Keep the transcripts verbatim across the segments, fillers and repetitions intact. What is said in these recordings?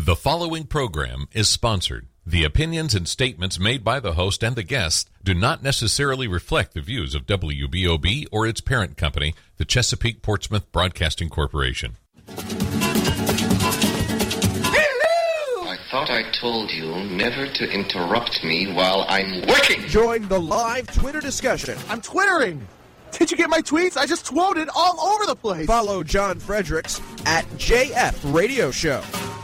The following program is sponsored. The opinions and statements made by the host and the guests do not necessarily reflect the views of W B O B or its parent company, the Chesapeake Portsmouth Broadcasting Corporation. I thought I told you never to interrupt me while I'm working. Join the live Twitter discussion. I'm twittering. Did you get my tweets? I just tweeted all over the place. Follow John Fredericks at J F Radio Show.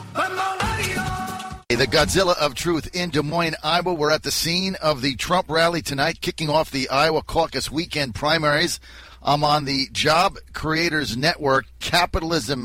The Godzilla of Truth in Des Moines, Iowa. We're at the scene of the Trump rally tonight, kicking off the Iowa caucus weekend primaries. I'm on the Job Creators Network Capitalism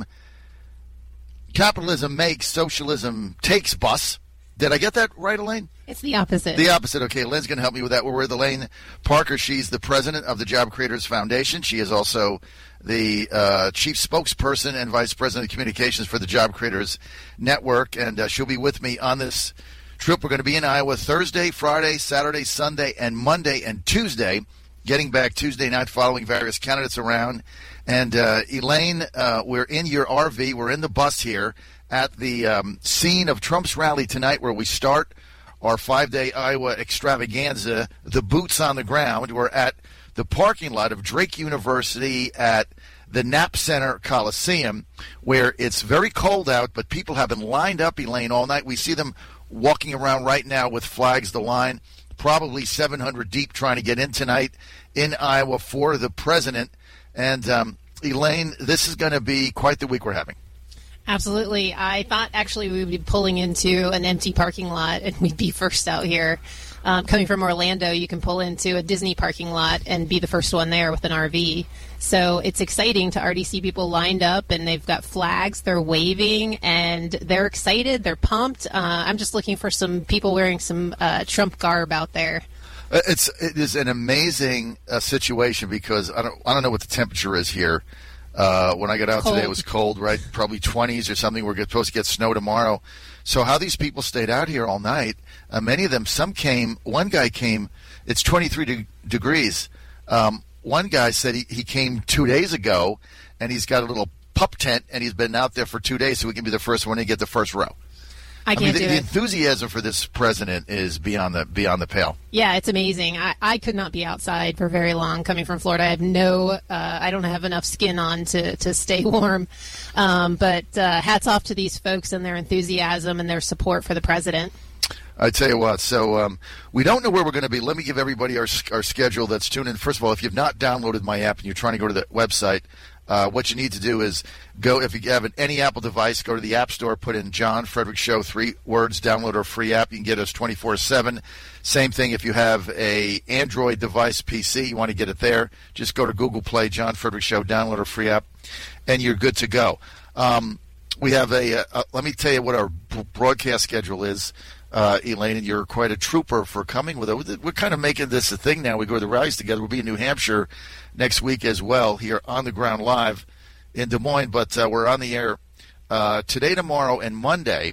Capitalism Makes, Socialism Takes bus. Did I get that right, Elaine? It's the opposite. The opposite. Okay, Elaine's going to help me with that. We're with Elaine Parker. She's the president of the Job Creators Foundation. She is also the uh, chief spokesperson and vice president of communications for the Job Creators Network, and uh, she'll be with me on this trip. We're going to be in Iowa Thursday, Friday, Saturday, Sunday, and Monday and Tuesday, getting back Tuesday night following various candidates around. And uh, Elaine, uh, we're in your R V. We're in the bus here at the um, scene of Trump's rally tonight, where we start our five-day Iowa extravaganza, the boots on the ground. We're at the parking lot of Drake University at the Knapp Center Coliseum, where it's very cold out, but people have been lined up, Elaine, all night. We see them walking around right now with flags, the line, probably seven hundred deep, trying to get in tonight in Iowa for the president. And, um, Elaine, this is going to be quite the week we're having. Absolutely. I thought actually we would be pulling into an empty parking lot and we'd be first out here. Um, coming from Orlando, you can pull into a Disney parking lot and be the first one there with an R V. So it's exciting to already see people lined up, and they've got flags, they're waving, and they're excited, they're pumped. Uh, I'm just looking for some people wearing some uh, Trump garb out there. It's it is an amazing uh, situation because I don't I don't know what the temperature is here. Uh, when I got out cold. today, it was cold, right? Probably twenties or something. We're supposed to get snow tomorrow. So how these people stayed out here all night, uh, many of them, some came, one guy came, it's twenty-three de- degrees. Um, one guy said he, he came two days ago, and he's got a little pup tent, and he's been out there for two days so he can be the first one to get the first row. I can't I mean, the, do the it. enthusiasm for this president is beyond the beyond the pale. Yeah, it's amazing. I, I could not be outside for very long coming from Florida. I have no, uh, I don't have enough skin on to, to stay warm. Um, but uh, hats off to these folks and their enthusiasm and their support for the president. I tell you what, so um, we don't know where we're going to be. Let me give everybody our our schedule that's tuned in. First of all, if you've not downloaded my app and you're trying to go to the website, Uh, what you need to do is go, if you have an, any Apple device, go to the App Store, put in John Frederick Show, three words, download our free app. You can get us twenty-four seven. Same thing if you have a Android device, P C, you want to get it there, just go to Google Play, John Frederick Show, download our free app, and you're good to go. Um, we have a, a, let me tell you what our broadcast schedule is. Uh, Elaine, and you're quite a trooper for coming with it. We're kind of making this a thing now. We go to the rallies together. We'll be in New Hampshire next week as well, here on the ground live in Des Moines. But uh, we're on the air uh, today, tomorrow, and Monday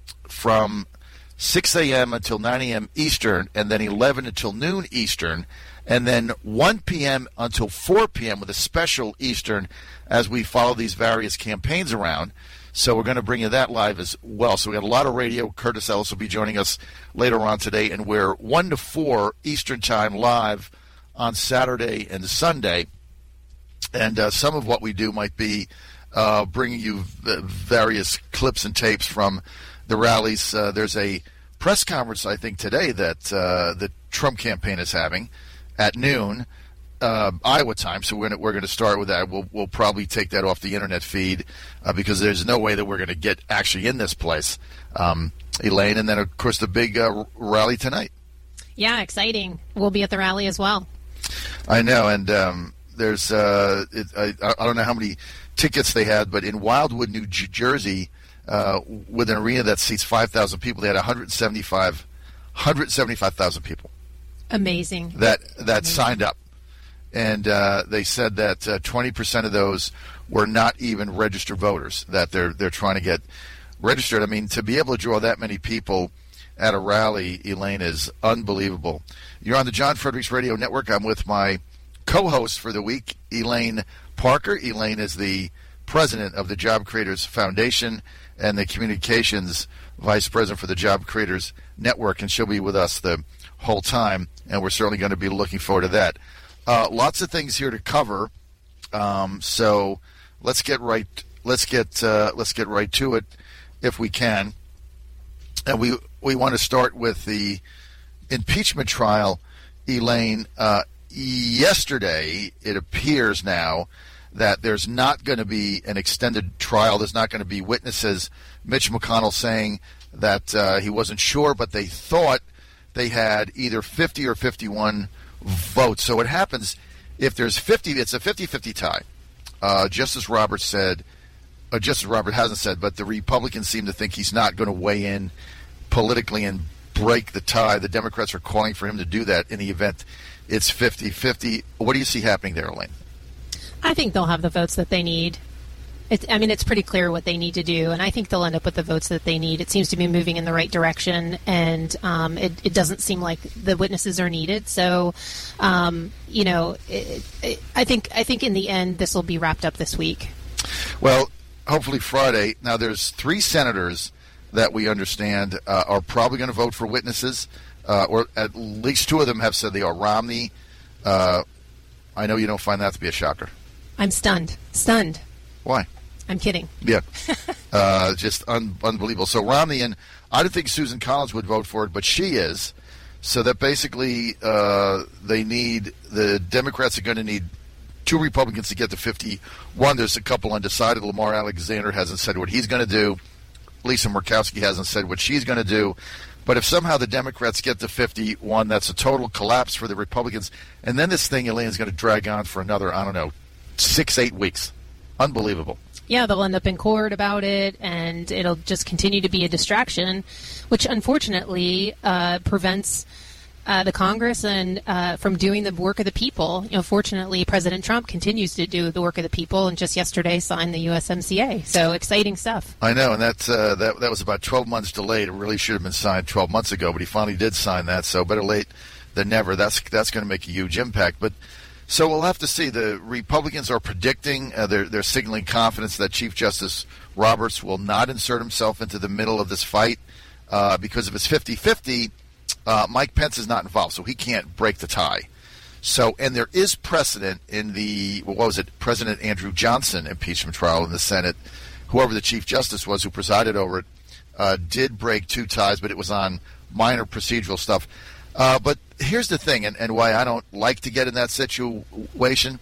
from six a.m. until nine a.m. Eastern, and then eleven until noon Eastern, and then one p.m. until four p.m. with a special Eastern as we follow these various campaigns around. So we're going to bring you that live as well. So we got a lot of radio. Curtis Ellis will be joining us later on today, and we're one to four Eastern Time live on Saturday and Sunday. And uh, some of what we do might be uh, bringing you v- various clips and tapes from the rallies. Uh, there's a press conference, I think, today that uh, the Trump campaign is having at noon. Uh, Iowa time, so we're gonna, we're going to start with that. We'll we'll probably take that off the internet feed uh, because there's no way that we're going to get actually in this place, um, Elaine. And then of course the big uh, rally tonight. Yeah, exciting. We'll be at the rally as well. I know, and um, there's uh, it, I, I don't know how many tickets they had, but in Wildwood, New Jersey, uh, with an arena that seats five thousand people, they had one hundred seventy-five thousand people. Amazing. That that Amazing. signed up. And uh, they said that uh, twenty percent of those were not even registered voters, that they're they're trying to get registered. I mean, to be able to draw that many people at a rally, Elaine, is unbelievable. You're on the John Fredericks Radio Network. I'm with my co-host for the week, Elaine Parker. Elaine is the president of the Job Creators Foundation, and the communications vice president for the Job Creators Network, and she'll be with us the whole time, and we're certainly going to be looking forward to that. Uh, lots of things here to cover, um, so let's get right. Let's get uh, let's get right to it, if we can. And we we want to start with the impeachment trial, Elaine. Uh, yesterday, it appears now that there's not going to be an extended trial. There's not going to be witnesses. Mitch McConnell saying that uh, he wasn't sure, but they thought they had either fifty or fifty-one votes. So what happens if there's fifty? It's a fifty-fifty tie. Uh, Justice Roberts said, uh, Justice Roberts hasn't said, but the Republicans seem to think he's not going to weigh in politically and break the tie. The Democrats are calling for him to do that in the event it's fifty-fifty. What do you see happening there, Elaine? I think they'll have the votes that they need. It's, I mean, it's pretty clear what they need to do, and I think they'll end up with the votes that they need. It seems to be moving in the right direction, and um, it, it doesn't seem like the witnesses are needed. So, um, you know, it, it, I think I think in the end this will be wrapped up this week. Well, hopefully Friday. Now, there's three senators that we understand uh, are probably going to vote for witnesses, uh, or at least two of them have said they are. Romney, uh, I know you don't find that to be a shocker. I'm stunned. Stunned. Why? I'm kidding. Yeah. uh, just un- unbelievable. So Romney, and I didn't think Susan Collins would vote for it, but she is. So that basically uh, they need, the Democrats are going to need two Republicans to get to fifty-one. There's a couple undecided. Lamar Alexander hasn't said what he's going to do. Lisa Murkowski hasn't said what she's going to do. But if somehow the Democrats get to fifty-one, that's a total collapse for the Republicans. And then this thing, Elaine, is going to drag on for another, I don't know, six, eight weeks. Unbelievable. Yeah, they'll end up in court about it, and it'll just continue to be a distraction, which unfortunately uh, prevents uh, the Congress and uh, from doing the work of the people. You know, fortunately, President Trump continues to do the work of the people, and just yesterday signed the U S M C A. So exciting stuff. I know, and that's, uh, that that was about twelve months delayed. It really should have been signed twelve months ago, but he finally did sign that. So better late than never. That's that's going to make a huge impact, but. So we'll have to see. The Republicans are predicting, uh, they're, they're signaling confidence that Chief Justice Roberts will not insert himself into the middle of this fight uh, because if it's fifty-fifty, uh, Mike Pence is not involved, so he can't break the tie. So, and there is precedent in the, what was it, President Andrew Johnson impeachment trial in the Senate. Whoever the Chief Justice was who presided over it uh, did break two ties, but it was on minor procedural stuff. Uh, but here's the thing, and, and why I don't like to get in that situation.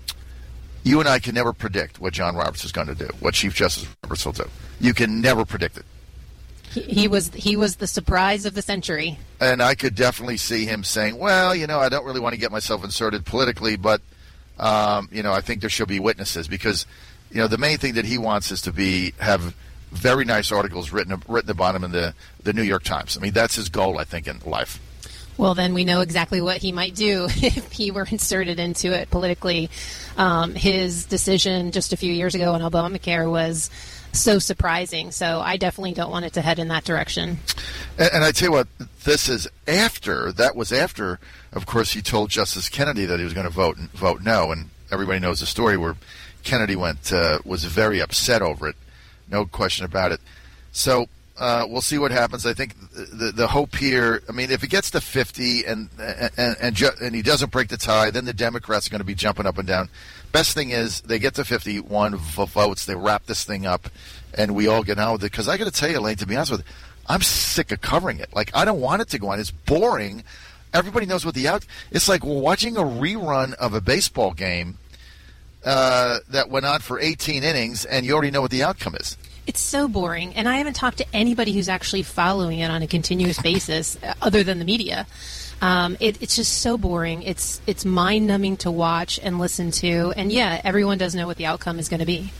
You and I can never predict what John Roberts is going to do, what Chief Justice Roberts will do. You can never predict it. He, he was he was the surprise of the century. And I could definitely see him saying, well, you know, I don't really want to get myself inserted politically, but, um, you know, I think there should be witnesses because, you know, the main thing that he wants is to be have very nice articles written written about him in the, the New York Times. I mean, that's his goal, I think, in life. Well, then we know exactly what he might do if he were inserted into it politically. Um, his decision just a few years ago on Obamacare was so surprising. So I definitely don't want it to head in that direction. And, and I tell you what, this is after, that was after, of course, he told Justice Kennedy that he was going to vote vote no. And everybody knows the story where Kennedy went uh, was very upset over it. No question about it. So Uh, we'll see what happens. I think the the hope here. I mean, if it gets to fifty and and and, ju- and he doesn't break the tie, then the Democrats are going to be jumping up and down. Best thing is they get to fifty-one votes, they wrap this thing up, and we all get on with it. Because I got to tell you, Elaine, to be honest with you, I'm sick of covering it. Like I don't want it to go on. It's boring. Everybody knows what the out. It's like watching a rerun of a baseball game uh, that went on for eighteen innings, and you already know what the outcome is. It's so boring, and I haven't talked to anybody who's actually following it on a continuous basis other than the media. Um, it, it's just so boring. It's it's mind-numbing to watch and listen to, and yeah, everyone does know what the outcome is going to be.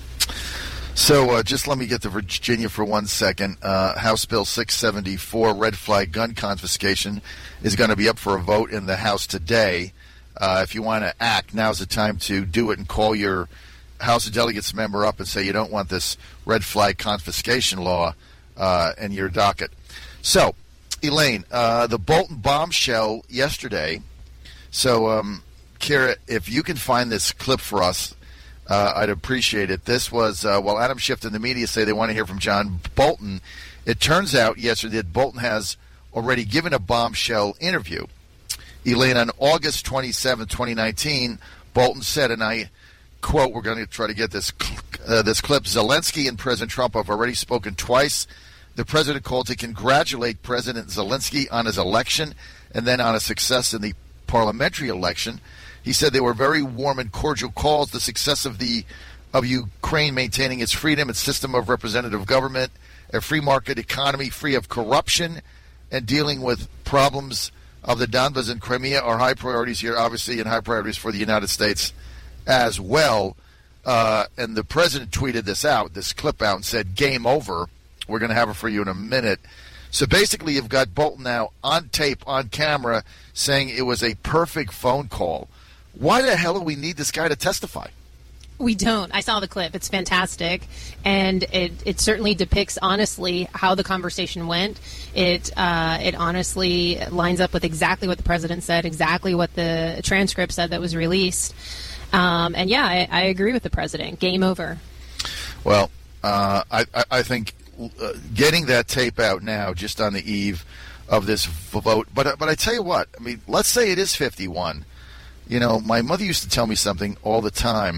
So uh, just let me get to Virginia for one second. Uh, House Bill six seventy-four, red flag gun confiscation, is going to be up for a vote in the House today. Uh, if you want to act, now's the time to do it and call your House of Delegates member up and say you don't want this red flag confiscation law uh, in your docket. So, Elaine, uh, the Bolton bombshell yesterday. So, um, Kara, if you can find this clip for us, uh, I'd appreciate it. This was, uh, while Adam Schiff and the media say they want to hear from John Bolton, it turns out yesterday that Bolton has already given a bombshell interview. Elaine, on August twenty-seventh, twenty nineteen, Bolton said, and I quote, we're going to try to get this uh, this clip, Zelensky and President Trump have already spoken twice. The president called to congratulate President Zelensky on his election and then on a success in the parliamentary election. He said they were very warm and cordial calls. The success of the of Ukraine maintaining its freedom, its system of representative government, a free market economy free of corruption, and dealing with problems of the Donbas and Crimea are high priorities here, obviously, and high priorities for the United States as well. Uh, and the president tweeted this out, this clip out, and said, game over. We're going to have it for you in a minute. So basically, you've got Bolton now on tape, on camera, saying it was a perfect phone call. Why the hell do we need this guy to testify? We don't. I saw the clip. It's fantastic. And it, it certainly depicts, honestly, how the conversation went. It uh, it honestly lines up with exactly what the president said, exactly what the transcript said that was released. Um, and, yeah, I, I agree with the president. Game over. Well, uh, I, I think uh, getting that tape out now, just on the eve of this vote. But, but I tell you what, I mean, let's say it is fifty-one. You know, my mother used to tell me something all the time.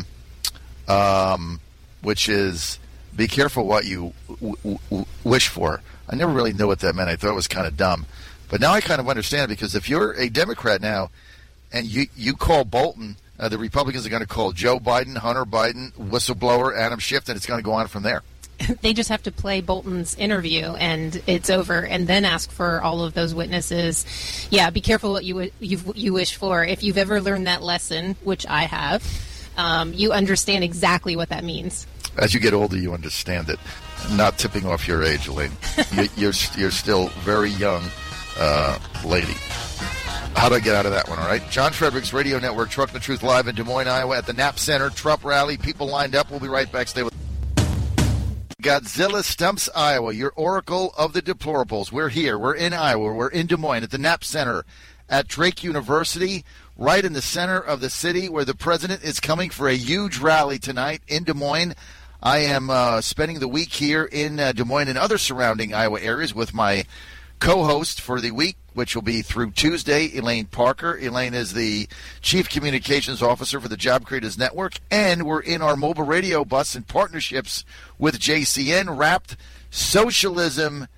Um, which is be careful what you w- w- wish for. I never really knew what that meant. I thought it was kind of dumb. But now I kind of understand, because if you're a Democrat now and you, you call Bolton, uh, the Republicans are going to call Joe Biden, Hunter Biden, whistleblower, Adam Schiff, and it's going to go on from there. They just have to play Bolton's interview and it's over, and then ask for all of those witnesses. Yeah, be careful what you you you wish for. If you've ever learned that lesson, which I have, Um, you understand exactly what that means. As you get older, you understand it. Not tipping off your age, Elaine. you, you're you're still very young, uh, lady. How do I get out of that one, all right? John Frederick's Radio Network, Truck the Truth Live in Des Moines, Iowa, at the Knapp Center. Trump rally, people lined up. We'll be right back. Stay with Godzilla Stumps Iowa, your oracle of the deplorables. We're here. We're in Iowa. We're in Des Moines at the Knapp Center at Drake University, right in the center of the city, where the president is coming for a huge rally tonight in Des Moines. I am uh, spending the week here in uh, Des Moines and other surrounding Iowa areas with my co-host for the week, which will be through Tuesday, Elaine Parker. Elaine is the Chief Communications Officer for the Job Creators Network, and we're in our mobile radio bus in partnerships with J C N, wrapped Socialism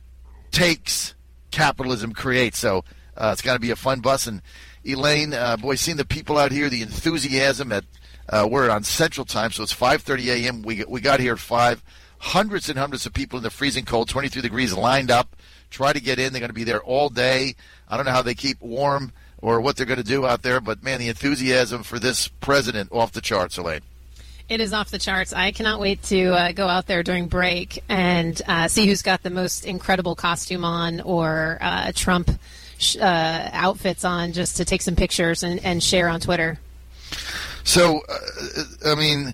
Takes, Capitalism Creates. So uh, it's going to be a fun bus. And Elaine, uh, boy, seeing the people out here, the enthusiasm at uh, we're on Central Time, so it's five thirty a.m. We we got here at five. Hundreds and hundreds of people in the freezing cold, twenty-three degrees, lined up, try to get in. They're going to be there all day. I don't know how they keep warm or what they're going to do out there, but, man, the enthusiasm for this president off the charts, Elaine. It is off the charts. I cannot wait to uh, go out there during break and uh, see who's got the most incredible costume on or uh, Trump uh, outfits on, just to take some pictures and, and share on Twitter. So, uh, I mean,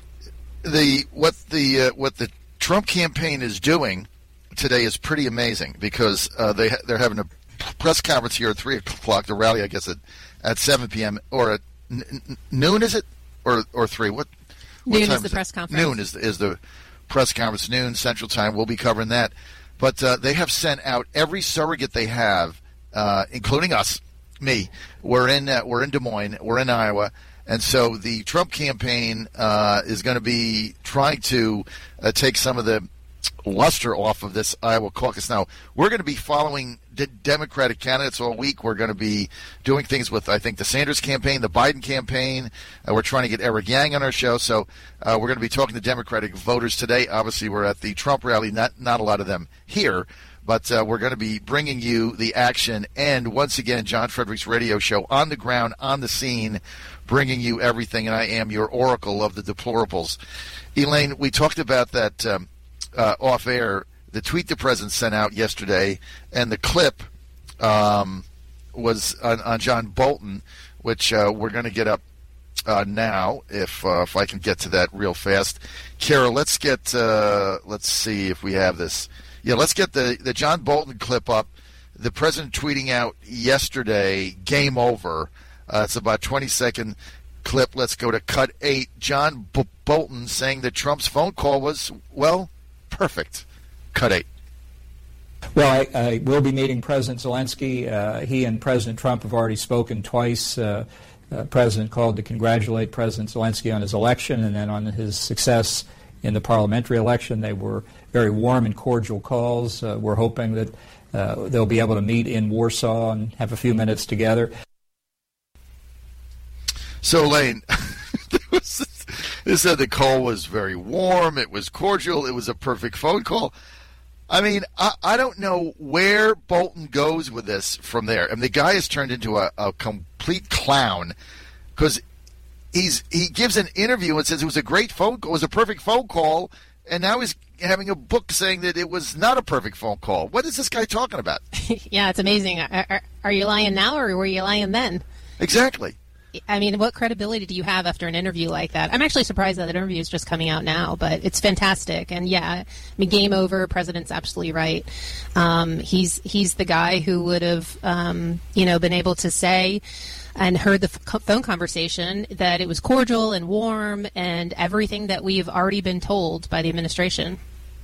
the what the uh, what the Trump campaign is doing today is pretty amazing, because uh, they they're having a press conference here at three o'clock. The rally, I guess, at at seven p.m. or at n- n- noon, is it, or or three? What, what noon time is the is press it? conference. Noon is the, is the press conference. Noon Central Time. We'll be covering that. But uh, they have sent out every surrogate they have, uh, including us, me. We're in uh, we're in Des Moines. We're in Iowa. And so the Trump campaign uh, is going to be trying to uh, take some of the luster off of this Iowa caucus. Now, we're going to be following the Democratic candidates all week. We're going to be doing things with, I think, the Sanders campaign, the Biden campaign. Uh, we're trying to get Eric Yang on our show. So uh, we're going to be talking to Democratic voters today. Obviously, we're at the Trump rally, not, not a lot of them here. But uh, we're going to be bringing you the action. And once again, John Frederick's radio show, on the ground, on the scene, bringing you everything. And I am your oracle of the deplorables. Elaine, we talked about that um, uh, off air, the tweet the president sent out yesterday, and the clip um, was on, on John Bolton, which uh, we're going to get up uh, now, if uh, if I can get to that real fast. Kara, let's get, uh, let's see if we have this. Yeah, let's get the, the John Bolton clip up. The president tweeting out yesterday, game over. Uh, it's about twenty-second clip. Let's go to cut eight. John B- Bolton saying that Trump's phone call was, well, perfect. Cut eight. Well, I, I will be meeting President Zelensky. Uh, he and President Trump have already spoken twice. Uh, uh, President called to congratulate President Zelensky on his election and then on his success in the parliamentary election. They were very warm and cordial calls. Uh, we're hoping that uh, they'll be able to meet in Warsaw and have a few minutes together. So, Elaine, they said the call was very warm, it was cordial, it was a perfect phone call. I mean, I, I don't know where Bolton goes with this from there. I mean, the guy has turned into a, a complete clown because he's he gives an interview and says it was a great phone call, it was a perfect phone call, and now he's having a book saying that it was not a perfect phone call. What is this guy talking about? Yeah, it's amazing. Are, are, are you lying now or were you lying then? Exactly. I mean, what credibility do you have after an interview like that? I'm actually surprised that that interview is just coming out now, but it's fantastic. And yeah, I mean, game over. President's absolutely right. Um, he's he's the guy who would have, um, you know, been able to say and heard the f- phone conversation that it was cordial and warm and everything that we've already been told by the administration.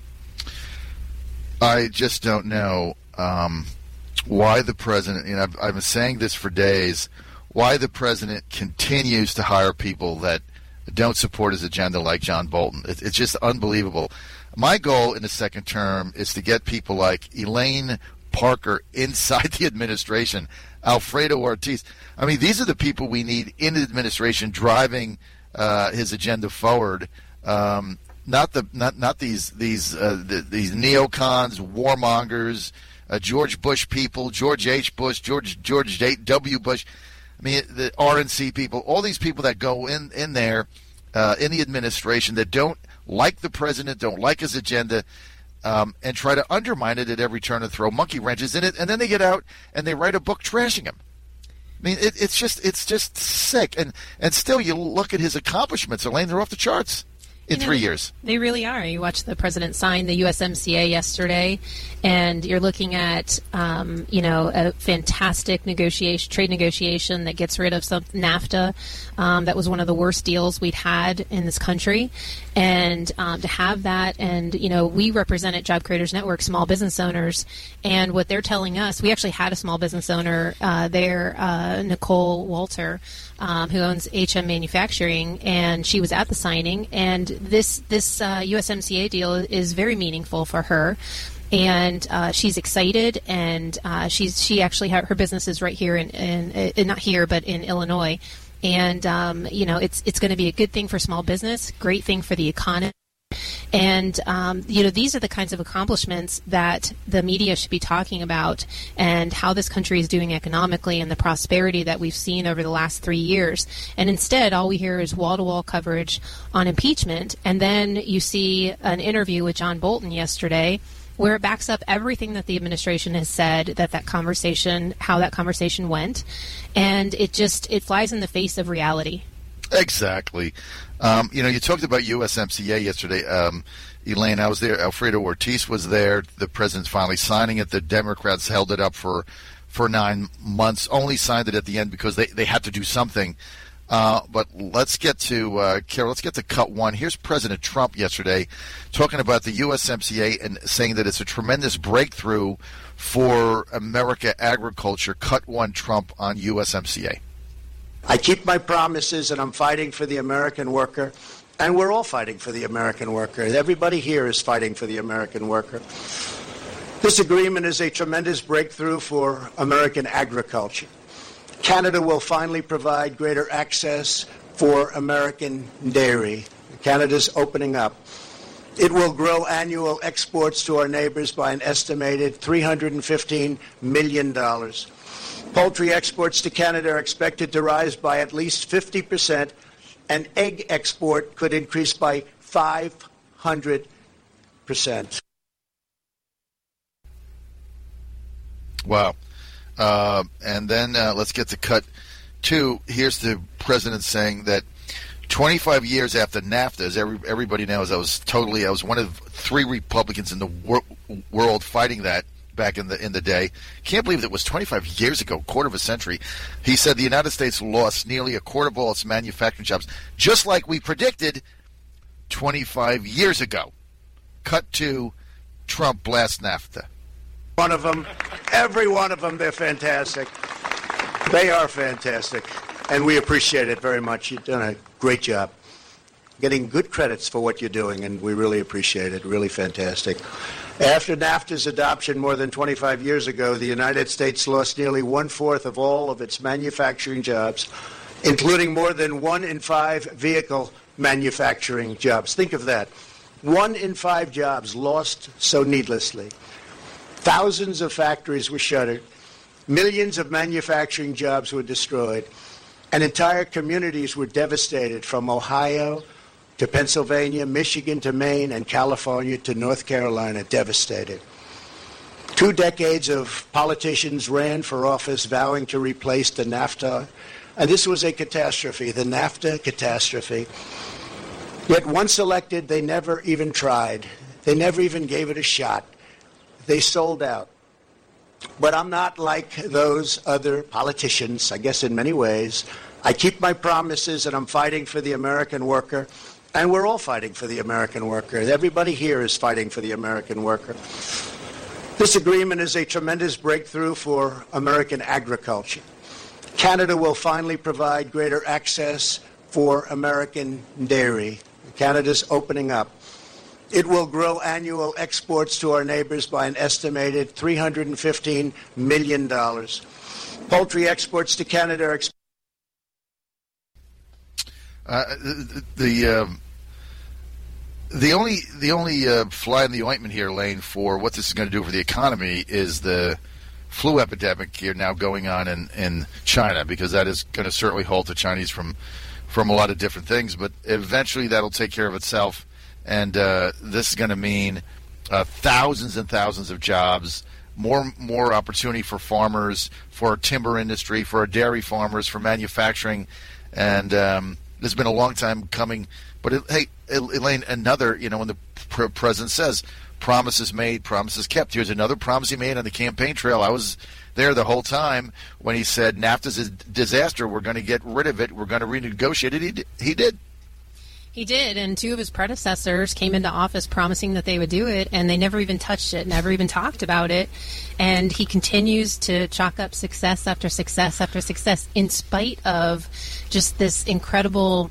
I just don't know um, why the president, you know, I've, I've been saying this for days, why the president continues to hire people that don't support his agenda like John Bolton. It, it's just unbelievable. My goal in the second term is to get people like Elaine Parker inside the administration, Alfredo Ortiz. I mean, these are the people we need in the administration driving uh, his agenda forward. Um, not the not not these these uh, the, these neocons, warmongers, uh, George Bush people, George H. Bush, George George W. Bush. I mean, the R N C people, all these people that go in, in there, uh, in the administration that don't like the president, don't like his agenda, um, and try to undermine it at every turn and throw monkey wrenches in it, and then they get out and they write a book trashing him. I mean, it, it's just it's just sick. And, and still, you look at his accomplishments, Elaine, they're off the charts in you know, three years. They really are. You watched the president sign the U S M C A yesterday, and you're looking at, um, you know, a fantastic negotiation, trade negotiation that gets rid of some NAFTA. Um, that was one of the worst deals we'd had in this country. And um, to have that, and, you know, we represent at Job Creators Network small business owners, and what they're telling us, we actually had a small business owner uh, there, uh, Nicole Walter, um, who owns H M Manufacturing, and she was at the signing, and this this uh, U S M C A deal is very meaningful for her. And uh, she's excited, and uh, she's she actually ha- her business is right here in, in, in not here, but in Illinois. And um, you know, it's it's going to be a good thing for small business, great thing for the economy. And um, you know, these are the kinds of accomplishments that the media should be talking about, and how this country is doing economically, and the prosperity that we've seen over the last three years. And instead, all we hear is wall-to-wall coverage on impeachment. And then you see an interview with John Bolton yesterday, where it backs up everything that the administration has said, that that conversation, how that conversation went, and it just it flies in the face of reality. Exactly. Um, you know, you talked about U S M C A yesterday. Um, Elaine, I was there. Alfredo Ortiz was there. The president's finally signing it. The Democrats held it up for, for nine months, only signed it at the end because they, they had to do something. Uh, but let's get to, uh, Carol, let's get to cut one. Here's President Trump yesterday talking about the U S M C A and saying that it's a tremendous breakthrough for America agriculture. Cut one, Trump on U S M C A. I keep my promises, and I'm fighting for the American worker, and we're all fighting for the American worker. Everybody here is fighting for the American worker. This agreement is a tremendous breakthrough for American agriculture. Canada will finally provide greater access for American dairy. Canada's opening up. It will grow annual exports to our neighbors by an estimated three hundred fifteen million dollars. Poultry exports to Canada are expected to rise by at least fifty percent, and egg export could increase by five hundred percent. Wow. Uh, and then uh, let's get to cut two. Here's the president saying that twenty-five years after NAFTA, as every, everybody knows, I was totally, I was one of three Republicans in the wor- world fighting that back in the in the day. Can't believe it was twenty-five years ago, quarter of a century. He said the United States lost nearly a quarter of all its manufacturing jobs, just like we predicted twenty-five years ago. Cut to Trump blasts NAFTA. One of them, every one of them, they're fantastic. They are fantastic, and we appreciate it very much. You've done a great job. Getting good credits for what you're doing, and we really appreciate it. Really fantastic. After NAFTA's adoption more than twenty-five years ago, the United States lost nearly one-fourth of all of its manufacturing jobs, including more than one in five vehicle manufacturing jobs. Think of that. One in five jobs lost so needlessly. Thousands of factories were shuttered. Millions of manufacturing jobs were destroyed. And entire communities were devastated, from Ohio to Pennsylvania, Michigan to Maine, and California to North Carolina, devastated. Two decades of politicians ran for office vowing to replace the NAFTA, and this was a catastrophe, the NAFTA catastrophe. Yet once elected, they never even tried. They never even gave it a shot. They sold out. But I'm not like those other politicians, I guess in many ways. I keep my promises, and I'm fighting for the American worker. And we're all fighting for the American worker. Everybody here is fighting for the American worker. This agreement is a tremendous breakthrough for American agriculture. Canada will finally provide greater access for American dairy. Canada's opening up. It will grow annual exports to our neighbors by an estimated three hundred fifteen million dollars. Poultry exports to Canada are expected. Uh, the the, um, the only the only uh, fly in the ointment here, Lane, for what this is going to do for the economy is the flu epidemic here now going on in, in China, because that is going to certainly halt the Chinese from from a lot of different things. But eventually that'll take care of itself, and uh, this is going to mean uh, thousands and thousands of jobs, more more opportunity for farmers, for our timber industry, for our dairy farmers, for manufacturing, and um, this has been a long time coming, but it, hey, Elaine, another, you know, when the pr- president says promises made, promises kept. Here's another promise he made on the campaign trail. I was there the whole time when he said NAFTA's a disaster. We're going to get rid of it. We're going to renegotiate it. He did. He did. He did, and two of his predecessors came into office promising that they would do it, and they never even touched it, never even talked about it. And he continues to chalk up success after success after success, in spite of just this incredible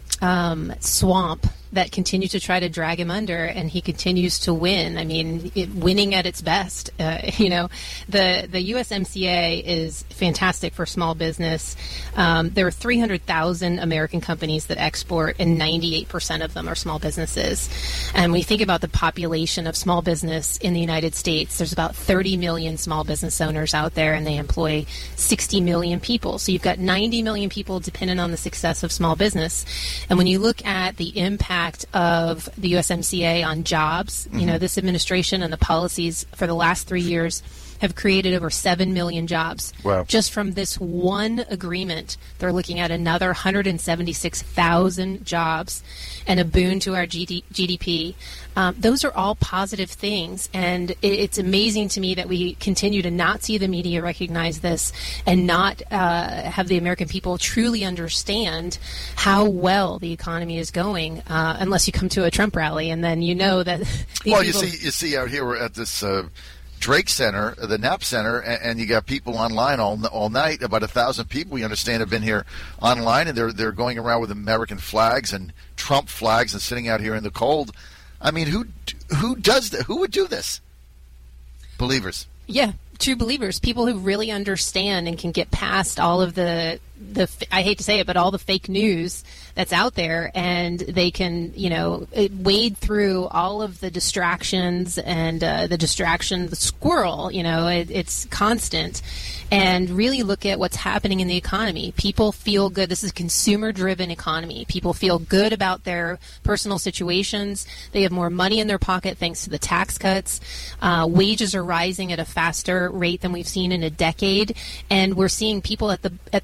um, swamp that continues to try to drag him under, and he continues to win. I mean, it, winning at its best. Uh, you know, the the U S M C A is fantastic for small business. Um, there are three hundred thousand American companies that export, and ninety-eight percent of them are small businesses. And when you think about the population of small business in the United States, there's about thirty million small business owners out there, and they employ sixty million people. So you've got ninety million people dependent on the success of small business. And when you look at the impact of the U S M C A on jobs, mm-hmm. you know, this administration and the policies for the last three years have created over seven million jobs. Wow. Just from this one agreement, they're looking at another one hundred seventy-six thousand jobs and a boon to our G D P. Um, those are all positive things, and it, it's amazing to me that we continue to not see the media recognize this and not uh, have the American people truly understand how well the economy is going, uh, unless you come to a Trump rally, and then you know that these well, people... you see, you see out here we're at this uh, Drake Center, the Knapp Center, and, and you got people online all all night. About a thousand people, we understand, have been here online, and they're they're going around with American flags and Trump flags and sitting out here in the cold. I mean, who who does that? Who would do this? Believers. Yeah, true believers, people who really understand and can get past all of the the I hate to say it, but all the fake news that's out there, and they can, you know, wade through all of the distractions and uh, the distraction, the squirrel, you know, it, it's constant, and really look at what's happening in the economy. People feel good. This is a consumer-driven economy. People feel good about their personal situations. They have more money in their pocket thanks to the tax cuts. Uh, wages are rising at a faster rate than we've seen in a decade, and we're seeing people at the at the middle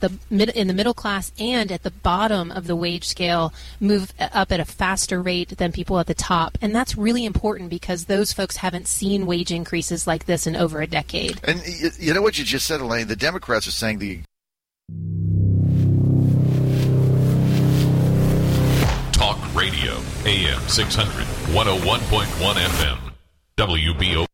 mid, in the middle class and at the bottom of the wage scale move up at a faster rate than people at the top. And that's really important because those folks haven't seen wage increases like this in over a decade. And you know what you just said, Elaine? The Democrats are saying the... Talk Radio, A M six hundred, one oh one point one F M, W B O.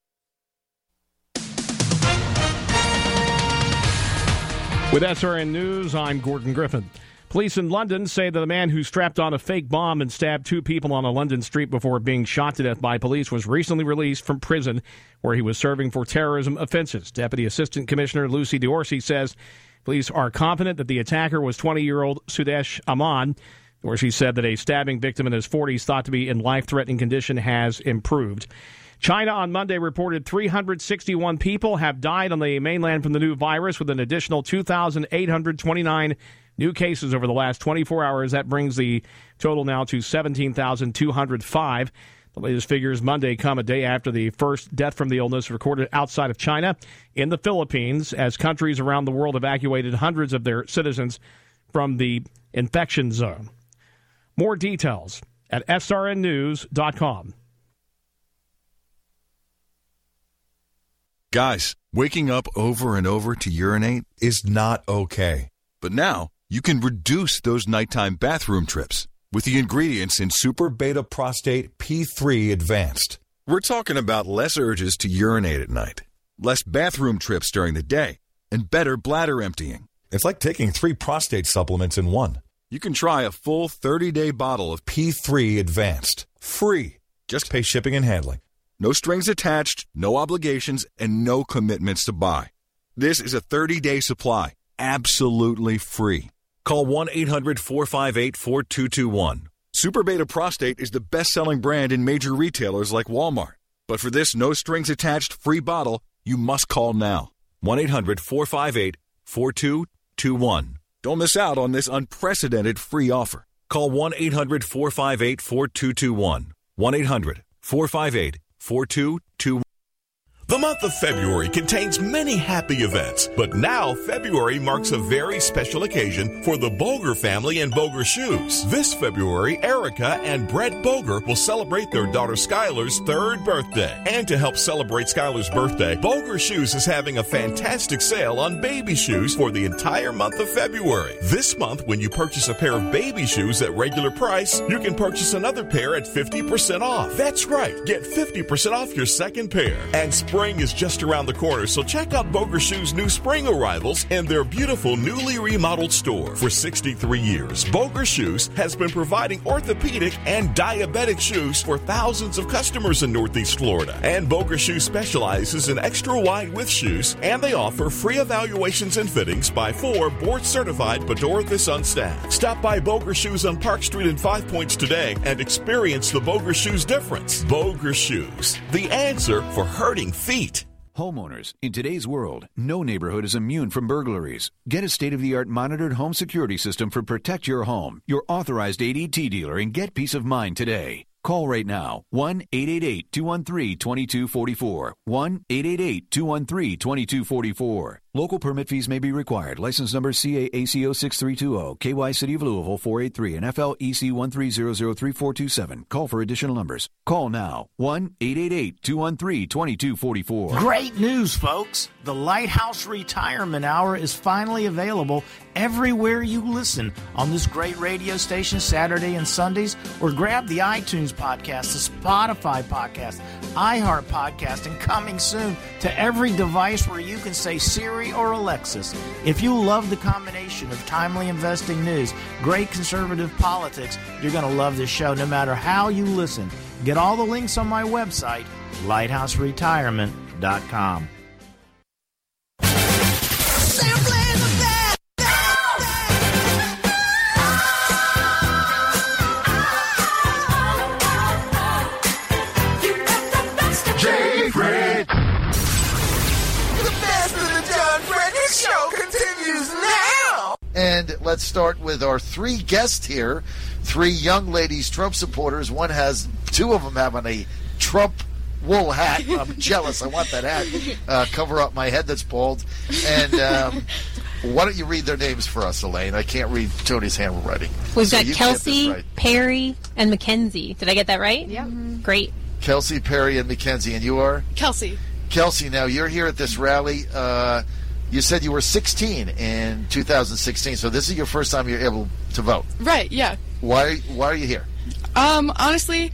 With S R N News, I'm Gordon Griffin. Police in London say that a man who strapped on a fake bomb and stabbed two people on a London street before being shot to death by police was recently released from prison where he was serving for terrorism offenses. Deputy Assistant Commissioner Lucy Dorsey says police are confident that the attacker was twenty-year-old Sudesh Aman, where she said that a stabbing victim in his forties thought to be in life-threatening condition has improved. China on Monday reported three hundred sixty-one people have died on the mainland from the new virus, with an additional two thousand eight hundred twenty-nine new cases over the last twenty-four hours. That brings the total now to seventeen thousand two hundred five. The latest figures Monday come a day after the first death from the illness recorded outside of China in the Philippines, as countries around the world evacuated hundreds of their citizens from the infection zone. More details at S R N news dot com. Guys, waking up over and over to urinate is not okay. But now, you can reduce those nighttime bathroom trips with the ingredients in Super Beta Prostate P three Advanced. We're talking about less urges to urinate at night, less bathroom trips during the day, and better bladder emptying. It's like taking three prostate supplements in one. You can try a full thirty-day bottle of P three Advanced, free. Just pay shipping and handling. No strings attached, no obligations, and no commitments to buy. This is a thirty-day supply, absolutely free. Call one eight hundred four five eight four two two one. Super Beta Prostate is the best-selling brand in major retailers like Walmart. But for this no-strings-attached free bottle, you must call now. one eight hundred four five eight four two two one. Don't miss out on this unprecedented free offer. Call one eight hundred four five eight four two two one. one eight hundred four five eight four two two one. The month of February contains many happy events, but now February marks a very special occasion for the Boger family and Boger Shoes. This February, Erica and Brett Boger will celebrate their daughter Skylar's third birthday. And to help celebrate Skylar's birthday, Boger Shoes is having a fantastic sale on baby shoes for the entire month of February. This month, when you purchase a pair of baby shoes at regular price, you can purchase another pair at fifty percent off. That's right, get fifty percent off your second pair. And spring is just around the corner, so check out Boger Shoes' new spring arrivals in their beautiful newly remodeled store. For sixty-three years, Boger Shoes has been providing orthopedic and diabetic shoes for thousands of customers in Northeast Florida. And Boger Shoes specializes in extra wide width shoes, and they offer free evaluations and fittings by four board-certified Bedorthus Sun staff. Stop by Boger Shoes on Park Street in Five Points today and experience the Boger Shoes difference. Boger Shoes, the answer for hurting feet. Homeowners, in today's world, no neighborhood is immune from burglaries. Get a state-of-the-art monitored home security system for Protect Your Home, your authorized A D T dealer, and get peace of mind today. Call right now, one eight eight eight, two one three, two two four four, one eight eight eight, two one three, two two four four. Local permit fees may be required. License number C A A C zero six three two zero, K Y City of Louisville four eight three, and F L E C one three zero zero three four two seven. Call for additional numbers. Call now, one eight eight eight, two one three, two two four four. Great news, folks. The Lighthouse Retirement Hour is finally available everywhere you listen on this great radio station Saturday and Sundays, or grab the iTunes podcast, the Spotify podcast, iHeart podcast, and coming soon to every device where you can say Siri or Alexis. If you love the combination of timely investing news, great conservative politics, you're going to love this show no matter how you listen. Get all the links on my website, lighthouse retirement dot com. And let's start with our three guests here, three young ladies, Trump supporters. One has, two of them have on a Trump wool hat. I'm jealous. I want that hat. Uh, cover up my head that's bald. And um, Why don't you read their names for us, Elaine? I can't read Tony's handwriting. We've So got you get Kelsey, this right. Perry, and Mackenzie. Did I get that right? Yeah. Mm-hmm. Great. Kelsey, Perry, and Mackenzie. And you are? Kelsey. Kelsey, now you're here at this rally. Uh, you said you were sixteen in two thousand sixteen, so this is your first time you're able to vote. Right, yeah. Why Why are you here? Um, honestly,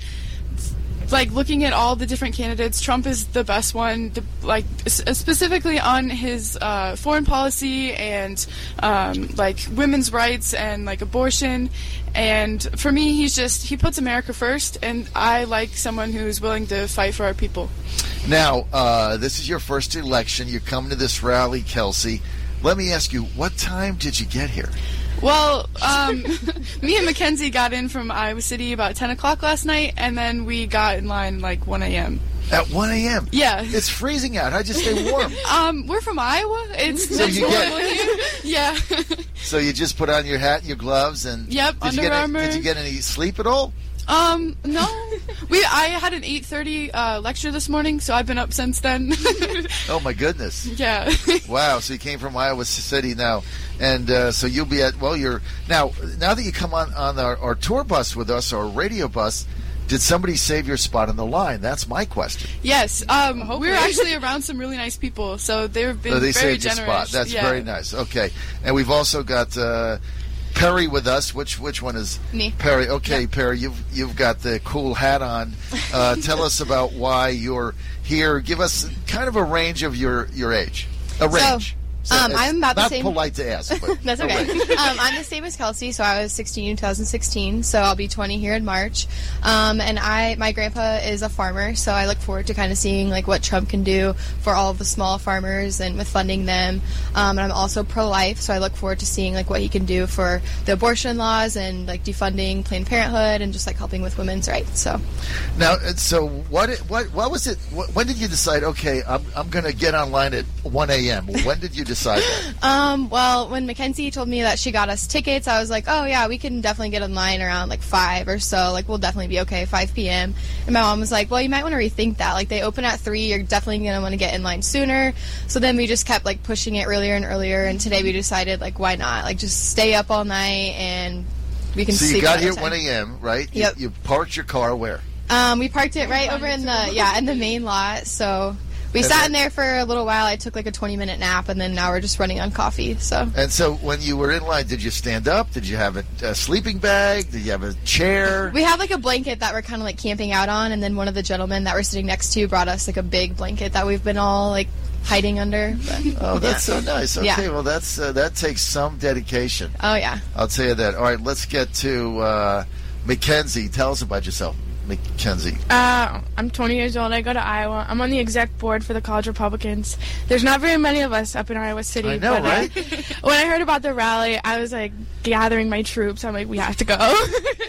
like looking at all the different candidates, Trump is the best one. To, like s- specifically on his uh, foreign policy and um, like women's rights and like abortion. And for me, he's just he puts America first, and I like someone who's willing to fight for our people. Now, uh, this is your first election. You're coming to this rally, Kelsey. Let me ask you, what time did you get here? Well, um, me and Mackenzie got in from Iowa City about ten o'clock last night, and then we got in line like one a.m. At one a.m.? Yeah. It's freezing out. How'd you stay warm? um, we're from Iowa. It's So you get- normal here. Yeah. So you just put on your hat and your gloves and... Yep, did you Under get any- Armour. Did you get any sleep at all? Um, no. We I had an eight thirty uh, lecture this morning, so I've been up since then. Oh, my goodness. Yeah. Wow, so you came from Iowa City now. And uh, so you'll be at... Well, you're... Now, now that you come on, on our, our tour bus with us, our radio bus, did somebody save your spot in the line? That's my question. Yes. Um, we were actually around some really nice people, so they've been So they very saved your generous. spot. That's Yeah. very nice. Okay. And we've also got... Uh, Perry with us. Which which one is Me. Perry? Okay, Perry, you've you've got the cool hat on. Uh, tell us about why you're here. Give us kind of a range of your, your age. A range. So um, it's I'm about the not same. polite to ask, but That's a okay. range. um, I'm the same as Kelsey, so I was sixteen in two thousand sixteen, so I'll be twenty here in March. Um, and I, my grandpa is a farmer, so I look forward to kind of seeing like what Trump can do for all of the small farmers and with funding them. Um, and I'm also pro-life, so I look forward to seeing like what he can do for the abortion laws and like defunding Planned Parenthood and just like helping with women's rights. So Now, uh, so what what what was it? What, when did you decide? Okay, I'm I'm going to get online at one a.m. When did you decide that? Um, well, when Mackenzie told me that she got us tickets, I was like, oh, yeah, we can definitely get in line around, like, five or so. Like, we'll definitely be okay, five p.m. And my mom was like, well, you might want to rethink that. Like, they open at three. You're definitely going to want to get in line sooner. So then we just kept, like, pushing it earlier and earlier. And today we decided, like, why not? Like, just stay up all night and we can So sleep you got another here at time. one a.m., right? Yep. You, you parked your car where? Um, we parked it right over in the, yeah, in the main lot. So we And sat then- in there for a little while. I took, like, a twenty-minute nap, and then now we're just running on coffee, so. And so when you were in line, did you stand up? Did you have a, a sleeping bag? Did you have a chair? We have like a blanket that we're kind of like camping out on, and then one of the gentlemen that we're sitting next to brought us like a big blanket that we've been all like hiding under. But, Oh, that's yeah. so nice. Okay, Yeah. well, that's uh, that takes some dedication. Oh yeah. I'll tell you that. All right, let's get to uh, Mackenzie. Tell us about yourself, Mackenzie. Uh, I'm twenty years old. I go to Iowa. I'm on the exec board for the College Republicans. There's not very many of us up in Iowa City. I know, but, uh, right? when I heard about the rally, I was like gathering my troops. I'm like, we have to go.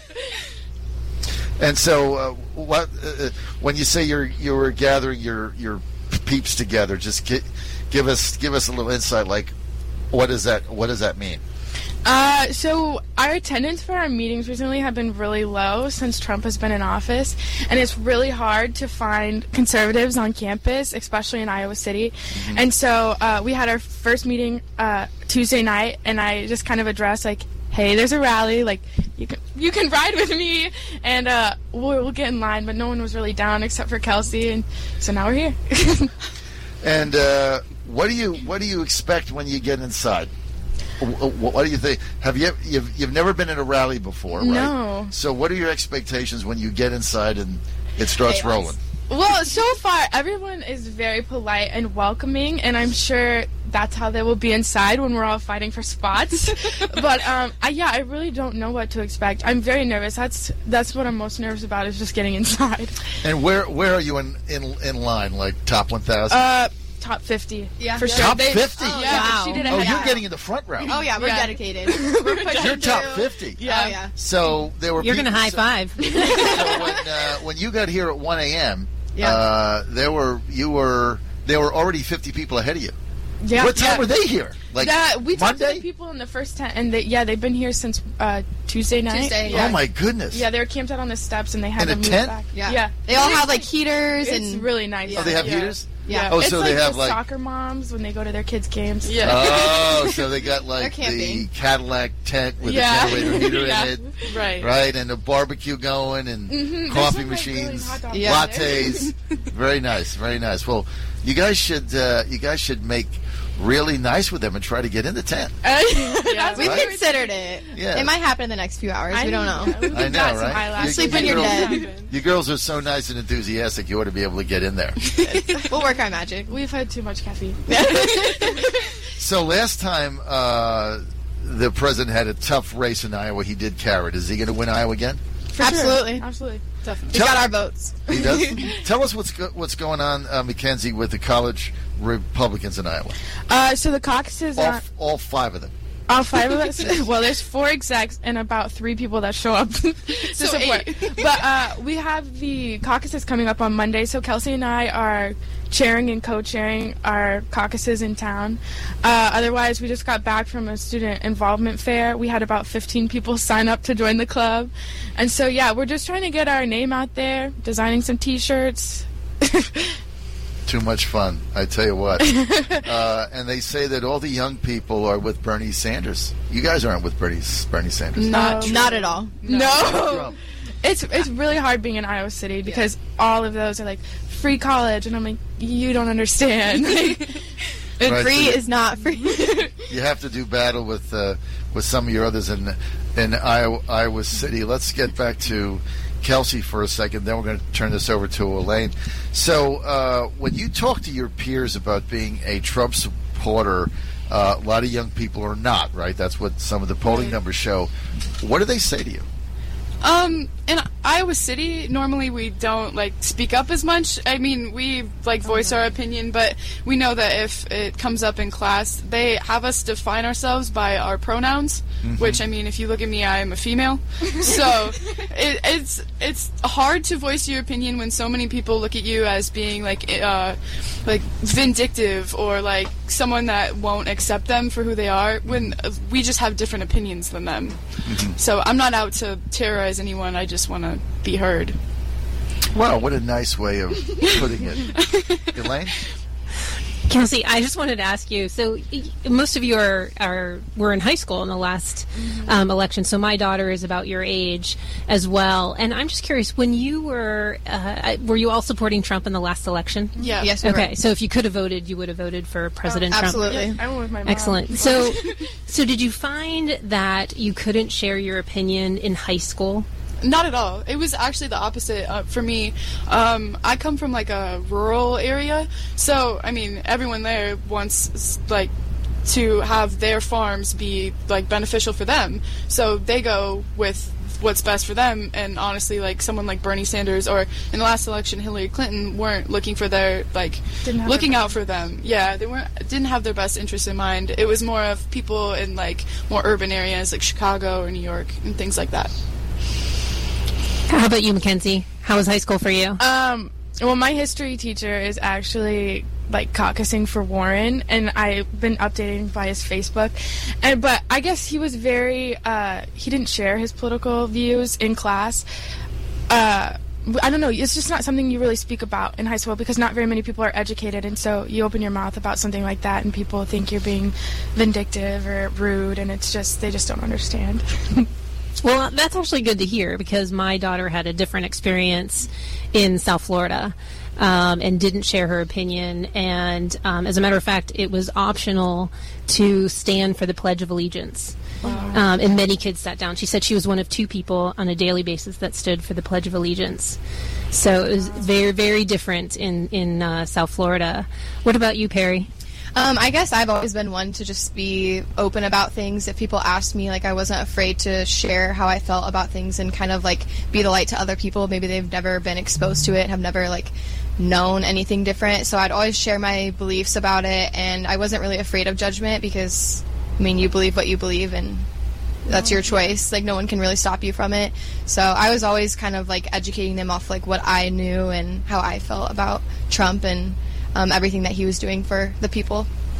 And so, uh, what uh, when you say you're you were gathering your your peeps together, just gi- give us give us a little insight. Like, what does that what does that mean? Uh, so our attendance for our meetings recently have been really low since Trump has been in office, and it's really hard to find conservatives on campus, especially in Iowa City. Mm-hmm. And so uh, we had our first meeting uh, Tuesday night, and I just kind of addressed like, "Hey, there's a rally. Like, you can you can ride with me, and uh, we'll, we'll get in line." But no one was really down except for Kelsey, and so now we're here. And uh, what do you what do you expect when you get inside? Wh- What do you think? Have you you've you've never been in a rally before, right? No. So what are your expectations when you get inside and it starts Chaos. rolling? Well, so far, everyone is very polite and welcoming, and I'm sure that's how they will be inside when we're all fighting for spots. But, um, I, yeah, I really don't know what to expect. I'm very nervous. That's that's what I'm most nervous about, is just getting inside. And where where are you in in, in line? Like top one thousand? Uh, top fifty. Yeah. For Yeah. sure. Top They- fifty? Oh, yeah, Wow. she did a Oh, head you're count. getting in the front row. Oh yeah, we're Yeah. dedicated. We're pushing You're top through. fifty. Yeah. Oh yeah. So there were You're going to people- high five. So when, uh, when you got here at one a.m., Yeah. uh, there were you were there were already fifty people ahead of you. Yeah. What time Yeah. were they here? Like That- we talked to Monday? the people in the first ten, and they, yeah, they've been here since uh, Tuesday night. Tuesday, yeah. Oh my goodness! Yeah, they were camped out on the steps, and they had In a to move tent? back. Yeah. yeah, They all It's have like heaters It's and really nice. Oh, they have yeah. heaters? Yeah. Oh, it's so like they have the like soccer moms when they go to their kids' games. Yeah. Oh, so they got like They're the camping. Cadillac tent with Yeah. the generator heater Yeah. in it, Right. right, and a barbecue going and Mhm. coffee There's some, like, really machines, hot dogs Yeah. out there. lattes. Very nice, very nice. Well, you guys should uh, you guys should make really nice with them and try to get in the tent. That's We've Right? considered it. Yeah. It might happen in the next few hours. I we don't know. We've I know, got some right? eyelashes. Sleep when you're girls, dead. You girls are so nice and enthusiastic. You ought to be able to get in there. We'll work our magic. We've had too much caffeine. So last time uh, the president had a tough race in Iowa, he did carrot. Is he going to win Iowa again? For sure. Absolutely. Absolutely. We got our votes. He does. Tell us what's go- what's going on, uh, Mackenzie, with the college Republicans in Iowa. Uh, so the caucuses All, are f- all five of them. all five of us. Well, there's four execs and about three people that show up to So support. eight. But uh, we have the caucuses coming up on Monday. So Kelsey and I are chairing and co-chairing our caucuses in town. Uh, otherwise, we just got back from a student involvement fair. We had about fifteen people sign up to join the club. And so, yeah, we're just trying to get our name out there, designing some T-shirts. Too much fun, I tell you what. uh, and they say that all the young people are with Bernie Sanders. You guys aren't with Bernie, Bernie Sanders. Not Not at all. No. Trump. It's it's really hard being in Iowa City because all of those are like free college, and I'm like, you don't understand. Like, Right, Free so- is not free. You have to do battle with uh, with some of your others in in Iowa, Iowa City. Let's get back to Kelsey for a second. Then we're going to turn this over to Elaine. So, uh, when you talk to your peers about being a Trump supporter, uh, a lot of young people are not. Right? That's what some of the polling numbers show. What do they say to you? Um, in Iowa City, normally we don't like speak up as much. I mean, we like voice our opinion, but we know that if it comes up in class, they have us define ourselves by our pronouns. Mhm. Which, I mean, if you look at me, I am a female. So it, it's it's hard to voice your opinion when so many people look at you as being like uh, like vindictive or like someone that won't accept them for who they are. When uh, we just have different opinions than them. So I'm not out to terrorize anyone. I just want to be heard. Wow, what a nice way of putting it. Elaine? Kelsey, I just wanted to ask you. So, y- most of you are, are were in high school in the last um, election. So, my daughter is about your age as well. And I'm just curious, when you were uh, were you all supporting Trump in the last election? Yeah. Yes, we Okay. were. So, if you could have voted, you would have voted for President Oh, Trump. absolutely. Yeah, I went with my mom. Excellent. So, so did you find that you couldn't share your opinion in high school? Not at all. It was actually the opposite uh, for me. Um, I come from like a rural area, so I mean, everyone there wants s- like to have their farms be like beneficial for them. So they go with what's best for them. And honestly, like someone like Bernie Sanders or in the last election Hillary Clinton weren't looking for their like Didn't have looking their out for them. Yeah, they weren't didn't have their best interests in mind. It was more of people in like more urban areas like Chicago or New York and things like that. How about you, Mackenzie? How was high school for you? Um, well, my history teacher is actually like caucusing for Warren, and I've been updating by his Facebook. And but I guess he was very uh, he didn't share his political views in class. Uh, I don't know. It's just not something you really speak about in high school because not very many people are educated, and so you open your mouth about something like that, and people think you're being vindictive or rude, and it's just they just don't understand. Well, that's actually good to hear because my daughter had a different experience in South Florida um, and didn't share her opinion. And um, as a matter of fact, it was optional to stand for the Pledge of Allegiance. Um, and many kids sat down. She said she was one of two people on a daily basis that stood for the Pledge of Allegiance. So it was very, very different in, in uh, South Florida. What about you, Perry? Um, I guess I've always been one to just be open about things. If people asked me, like, I wasn't afraid to share how I felt about things and kind of, like, be the light to other people. Maybe they've never been exposed to it, have never, like, known anything different. So I'd always share my beliefs about it, and I wasn't really afraid of judgment because, I mean, you believe what you believe, and that's your choice. Like, no one can really stop you from it. So I was always kind of, like, educating them off, like, what I knew and how I felt about Trump and um, everything that he was doing for the people.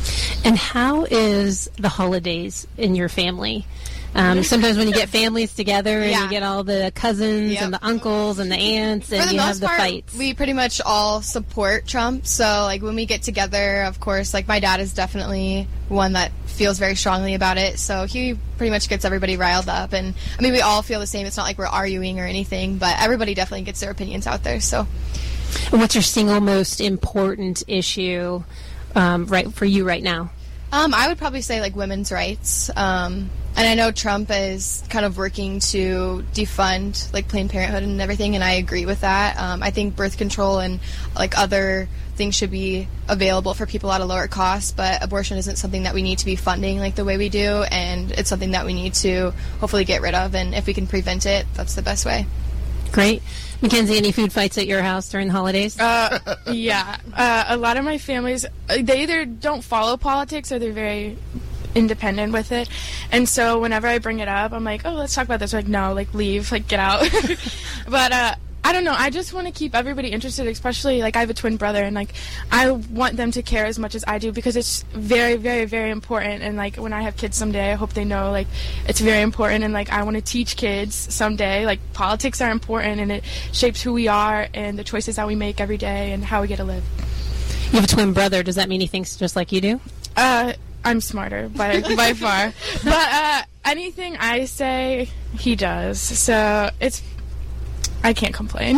And how is the holidays in your family? Um, sometimes when you get families together and Yeah. you get all the cousins Yep. and the uncles and the aunts and For the you most have the part, fights. we pretty much all support Trump. So, like, when we get together, of course, like, my dad is definitely one that feels very strongly about it. So he pretty much gets everybody riled up. And, I mean, we all feel the same. It's not like we're arguing or anything, but everybody definitely gets their opinions out there. So, And what's your single most important issue um, right for you right now? Um, I would probably say, like, women's rights. Um, and I know Trump is kind of working to defund, like, Planned Parenthood and everything, and I agree with that. Um, I think birth control and, like, other things should be available for people at a lower cost, but abortion isn't something that we need to be funding like the way we do, and it's something that we need to hopefully get rid of, and if we can prevent it, that's the best way. Great. Mackenzie, any food fights at your house during the holidays? Uh, yeah. Uh, a lot of my families, uh, they either don't follow politics or they're very independent with it. And so whenever I bring it up, I'm like, oh, let's talk about this. They're like, no, like, leave, like, get out. But, uh, I don't know. I just want to keep everybody interested, especially, like, I have a twin brother, and, like, I want them to care as much as I do because it's very, very, very important. And, like, when I have kids someday, I hope they know, like, it's very important. And, like, I want to teach kids someday, like, politics are important, and it shapes who we are and the choices that we make every day and how we get to live. You have a twin brother. Does that mean he thinks just like you do? Uh, I'm smarter by by far. But uh, anything I say, he does. So it's... I can't complain.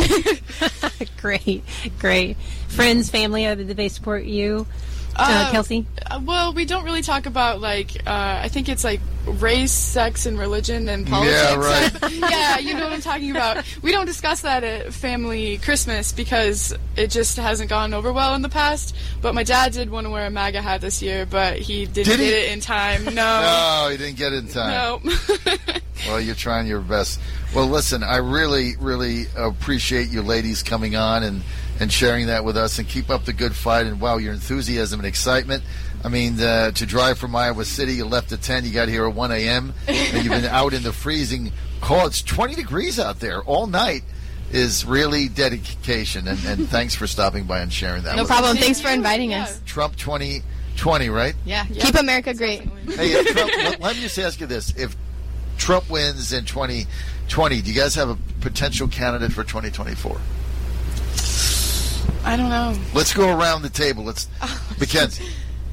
Great, great. Friends, family, uh, did they support you, uh, Uh, Kelsey? Uh, well, we don't really talk about, like, uh, I think it's like race, sex, and religion and politics. Yeah, right. Yeah, you know what I'm talking about. We don't discuss that at family Christmas because it just hasn't gone over well in the past. But my dad did want to wear a MAGA hat this year, but he didn't Did he? get it in time. No. No, he didn't get it in time. No. Well, you're trying your best. Well, listen, I really, really appreciate you ladies coming on and, and sharing that with us, and keep up the good fight. And, wow, your enthusiasm and excitement. I mean, uh, to drive from Iowa City, you left at ten, you got here at one a.m., and you've been out in the freezing cold. It's twenty degrees out there all night is really dedication, and, and thanks for stopping by and sharing that No with problem. us. Thanks for inviting us. Trump twenty twenty, right? Yeah. Keep America great. Hey, if Trump, let, let me just ask you this. If Trump wins in twenty twenty, do you guys have a potential candidate for twenty twenty-four? I don't know. Let's go around the table. Let's, Mackenzie.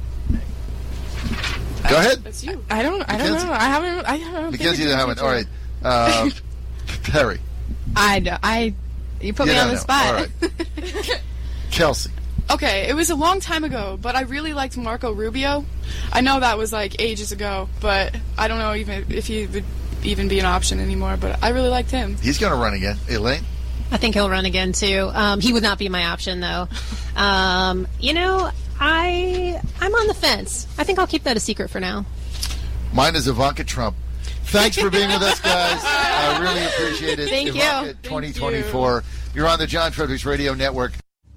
Go ahead. That's you. I don't. I don't Mackenzie. know. I haven't. I haven't. Mackenzie didn't have it. All right. Uh, Perry. I know. I, you put You me on don't the know. spot. All right. Kelsey. Okay, it was a long time ago, but I really liked Marco Rubio. I know that was like ages ago, but I don't know even if he would even be an option anymore, but I really liked him. He's going to run again. Elaine? I think he'll run again too. Um, he would not be my option though. Um, you know, I I'm on the fence. I think I'll keep that a secret for now. Mine is Ivanka Trump. Thanks for being with us, guys. I really appreciate it. Thank you. Ivanka twenty twenty-four. You're on the John Fredericks Radio Network.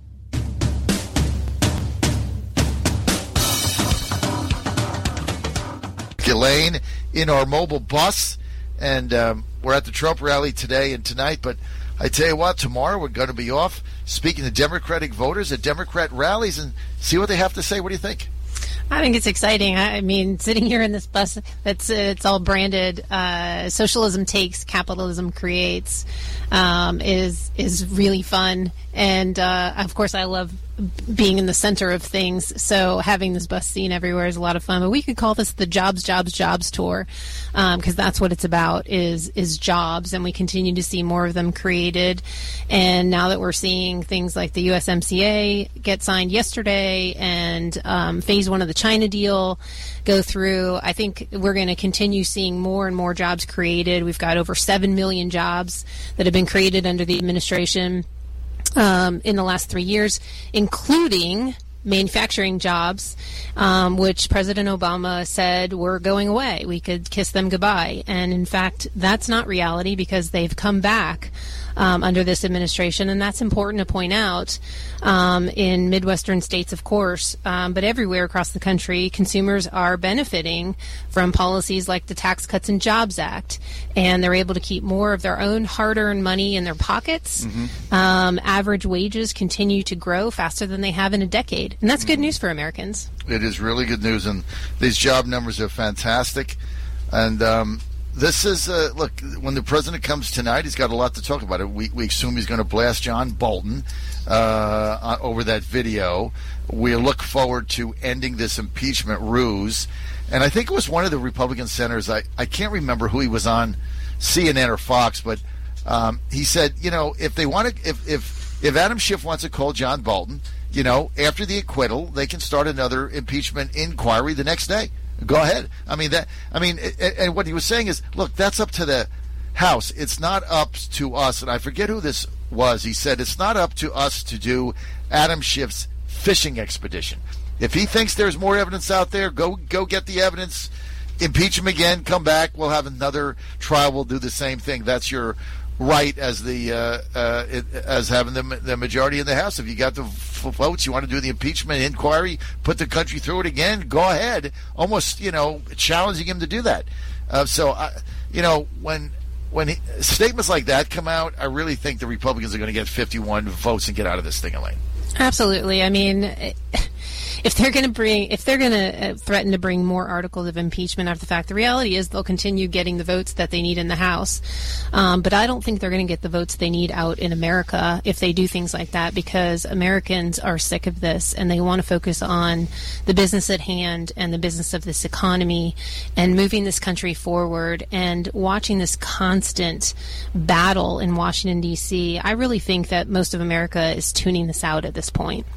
Elaine in our mobile bus, and um, we're at the Trump rally today and tonight, but I tell you what, tomorrow we're going to be off speaking to Democratic voters at Democrat rallies and see what they have to say. What do you think? I think it's exciting. I I mean, sitting here in this bus that's uh, it's all branded uh, "Socialism takes, capitalism creates" um, is is really fun, and uh, of course, I love being in the center of things. So having this bus seen everywhere is a lot of fun. But we could call this the Jobs, Jobs, Jobs tour, because um, that's what it's about is is jobs, and we continue to see more of them created. And now that we're seeing things like the U S M C A get signed yesterday, and um, phase one of the China deal go through, I think we're going to continue seeing more and more jobs created. We've got over seven million jobs that have been created under the administration Um, in the last three years, including manufacturing jobs, um, which President Obama said were going away. We could kiss them goodbye. And in fact, that's not reality because they've come back um, under this administration, and that's important to point out. Um, in Midwestern states, of course, um, but everywhere across the country, consumers are benefiting from policies like the Tax Cuts and Jobs Act, and they're able to keep more of their own hard-earned money in their pockets. Mm-hmm. Um, average wages continue to grow faster than they have in a decade, and that's mm-hmm. good news for Americans. It is really good news, and these job numbers are fantastic. And um, this is, uh, look, when the president comes tonight, he's got a lot to talk about. It. We, we assume he's going to blast John Bolton uh, over that video. We look forward to ending this impeachment ruse. And I think it was one of the Republican senators, I, I can't remember who he was on, C N N or Fox, but um, he said, you know, if they want to, if, if, if Adam Schiff wants to call John Bolton, you know, after the acquittal, they can start another impeachment inquiry the next day. Go ahead. I mean that. I mean, and what he was saying is, look, that's up to the House. It's not up to us. And I forget who this was. He said it's not up to us to do Adam Schiff's fishing expedition. If he thinks there's more evidence out there, go go get the evidence, impeach him again, come back. We'll have another trial. We'll do the same thing. That's your right as the uh, uh, as having the, the majority in the House. If you got the votes, you want to do the impeachment inquiry, put the country through it again, go ahead. Almost, you know, challenging him to do that. Uh, so, I, you know, when when he, statements like that come out, I really think the Republicans are going to get fifty-one votes and get out of this thing, Elaine. Absolutely. I mean, if they're going to bring, if they're going to uh, threaten to bring more articles of impeachment after the fact, the reality is they'll continue getting the votes that they need in the House. Um, but I don't think they're going to get the votes they need out in America if they do things like that, because Americans are sick of this and they want to focus on the business at hand and the business of this economy and moving this country forward and watching this constant battle in Washington, D C. I really think that most of America is tuning this out at this point.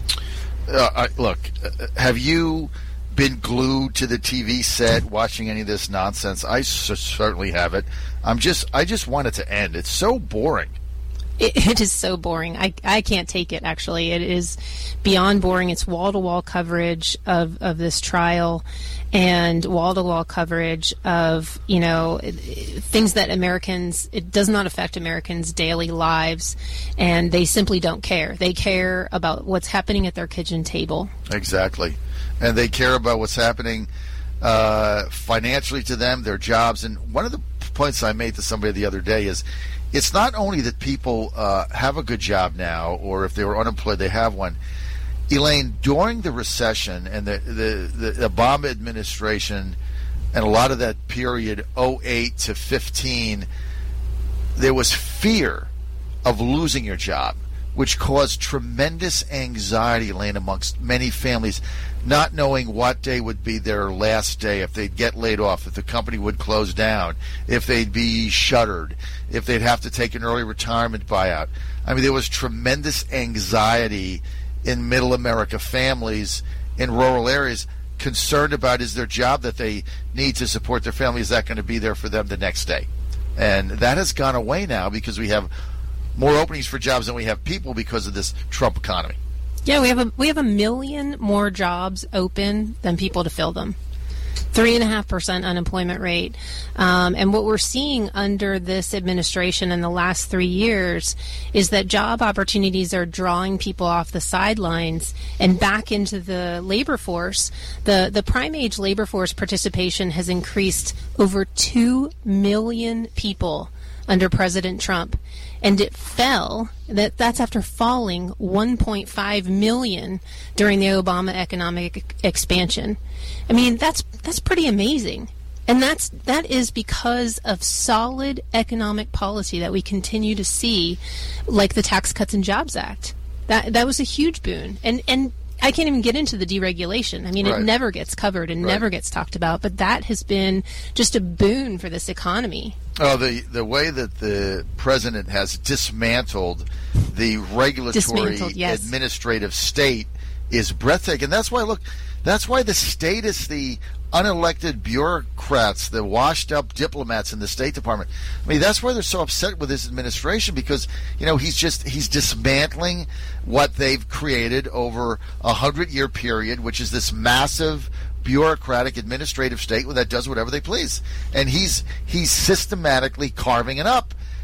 Uh, I, look, uh, have you been glued to the T V set watching any of this nonsense? I c- certainly have it. I'm just, I just want it to end. It's so boring. It, it is so boring. I, I can't take it, actually. It is beyond boring. It's wall-to-wall coverage of, of this trial and wall-to-wall coverage of, you know, things that Americans, it does not affect Americans' daily lives, and they simply don't care. They care about what's happening at their kitchen table. Exactly. And they care about what's happening uh, financially to them, their jobs. And one of the points I made to somebody the other day is, it's not only that people uh, have a good job now, or if they were unemployed, they have one. Elaine, during the recession and the, the, the Obama administration and a lot of that period, oh eight to fifteen, there was fear of losing your job, which caused tremendous anxiety, Elaine, amongst many families, not knowing what day would be their last day, if they'd get laid off, if the company would close down, if they'd be shuttered, if they'd have to take an early retirement buyout. I mean, there was tremendous anxiety in middle America families in rural areas concerned about, is their job that they need to support their family, is that going to be there for them the next day? And that has gone away now because we have more openings for jobs than we have people because of this Trump economy. Yeah, we have a we have a million more jobs open than people to fill them. Three and a half percent unemployment rate, um, and what we're seeing under this administration in the last three years is that job opportunities are drawing people off the sidelines and back into the labor force. The the prime age labor force participation has increased over two million people under President Trump. And it fell, that that's after falling one point five million during the Obama economic expansion. I mean, that's that's pretty amazing. And that's that is because of solid economic policy that we continue to see, like the Tax Cuts and Jobs Act. That that was a huge boon. And and I can't even get into the deregulation. I mean, right. It never gets covered and right. never gets talked about, but that has been just a boon for this economy. Oh, the the way that the president has dismantled the regulatory dismantled, yes. administrative state is breathtaking. That's why, look, that's why the state is the unelected bureaucrats, the washed-up diplomats in the State Department. I mean, that's why they're so upset with this administration, because, you know, he's just he's dismantling what they've created over a hundred-year period, which is this massive bureaucratic administrative state that does whatever they please. And he's he's systematically carving it up.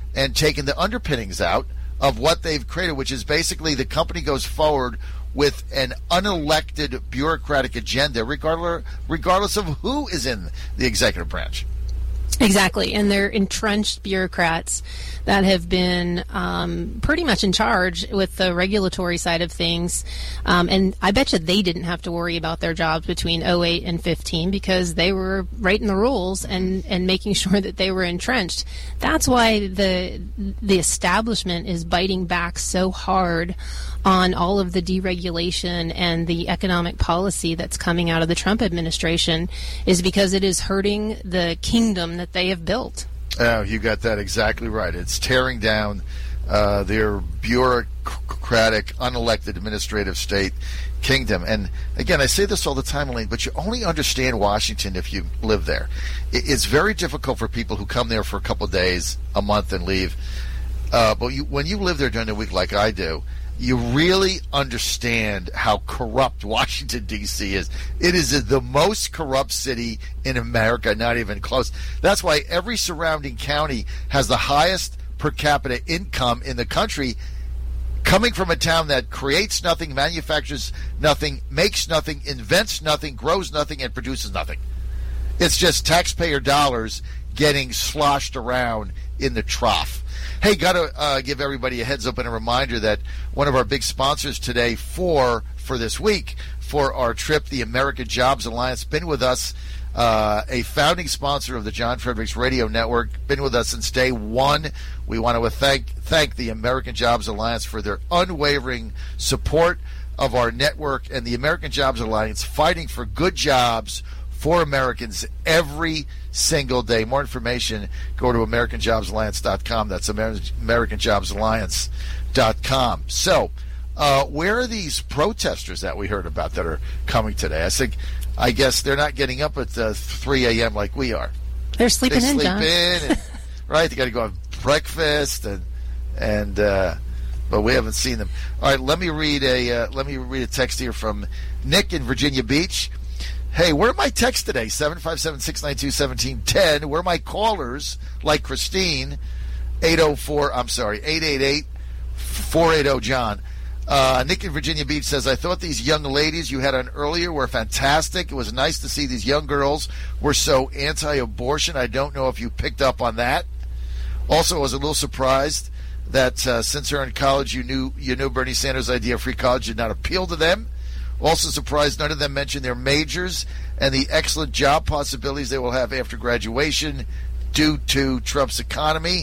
and taken the underpinnings out of what they've created, which is basically the company goes forward with an unelected bureaucratic agenda, regardless regardless of who is in the executive branch. Exactly, and they're entrenched bureaucrats that have been um, pretty much in charge with the regulatory side of things. Um, and I bet you they didn't have to worry about their jobs between oh eight and fifteen because they were writing the rules and, and making sure that they were entrenched. That's why the the establishment is biting back so hard on all of the deregulation and the economic policy that's coming out of the Trump administration, is because it is hurting the kingdom that they have built. Oh, you got that exactly right. It's tearing down uh, their bureaucratic, unelected administrative state kingdom. And again, I say this all the time, Elaine, but you only understand Washington if you live there. It's very difficult for people who come there for a couple of days, a month, and leave. Uh, but you, when you live there during the week like I do, you really understand how corrupt Washington, D C is. It is the most corrupt city in America, not even close. That's why every surrounding county has the highest per capita income in the country, coming from a town that creates nothing, manufactures nothing, makes nothing, invents nothing, grows nothing, and produces nothing. It's just taxpayer dollars getting sloshed around in the trough. Hey, got to uh, give everybody a heads up and a reminder that one of our big sponsors today for for this week, for our trip, the American Jobs Alliance, been with us, uh, a founding sponsor of the John Fredericks Radio Network, been with us since day one. We want to thank thank the American Jobs Alliance for their unwavering support of our network and the American Jobs Alliance, fighting for good jobs for Americans every single day. More information, go to American Jobs Alliance dot com. That's American Jobs Alliance dot com. So, uh, where are these protesters that we heard about that are coming today? I think, I guess they're not getting up at uh, three a.m. like we are. They're sleeping they in, sleep John. in, and, right? They got to go have breakfast, and and uh, but we haven't seen them. All right, let me read a uh, let me read a text here from Nick in Virginia Beach. Hey, where are my texts today? seven five seven, six nine two, one seven one zero. Where are my callers, like Christine, eight oh four, I'm sorry, eight eight eight, four eight zero, John. Uh, Nick in Virginia Beach says, I thought these young ladies you had on earlier were fantastic. It was nice to see these young girls were so anti-abortion. I don't know if you picked up on that. Also, I was a little surprised that uh, since they're in college, you knew you knew Bernie Sanders' idea of free college did not appeal to them. Also surprised none of them mentioned their majors and the excellent job possibilities they will have after graduation due to Trump's economy.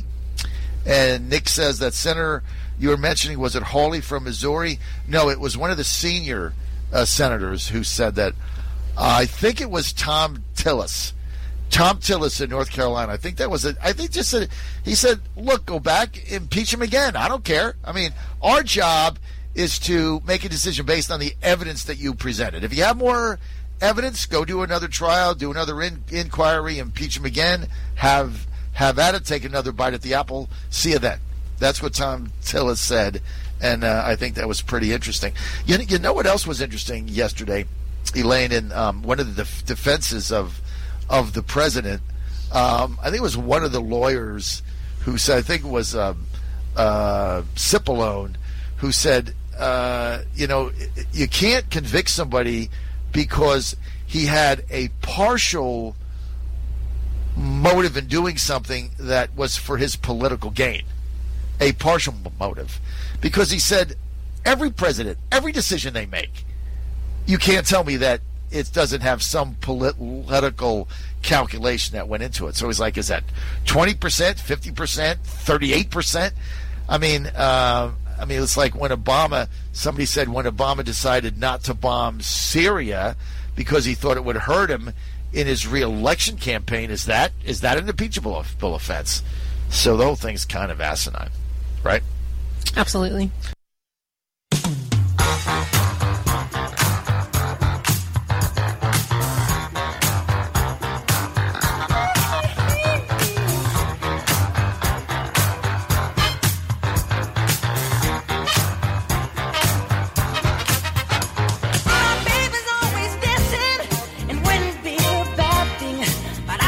And Nick says that senator you were mentioning, was it Hawley from Missouri? No, it was one of the senior uh, senators who said that. Uh, I think it was Tom Tillis. Tom Tillis in North Carolina. I think that was it. I think just said, he said, look, go back, impeach him again. I don't care. I mean, our job is to make a decision based on the evidence that you presented. If you have more evidence, go do another trial, do another in, inquiry, impeach him again, have have at it, take another bite at the apple, see you then. That's what Tom Tillis said, and uh, I think that was pretty interesting. You, you know what else was interesting yesterday, Elaine, in um, one of the def- defenses of of the president, um, I think it was one of the lawyers who said, I think it was uh, uh, Cipollone, who said, Uh, you know, you can't convict somebody because he had a partial motive in doing something that was for his political gain. A partial motive. Because he said, every president, every decision they make, you can't tell me that it doesn't have some political calculation that went into it. So he's like, is that twenty percent, fifty percent, thirty-eight percent? I mean, uh, I mean, it's like when Obama, somebody said when Obama decided not to bomb Syria because he thought it would hurt him in his re-election campaign. Is that is that an impeachable offense? So the whole thing's kind of asinine, right? Absolutely.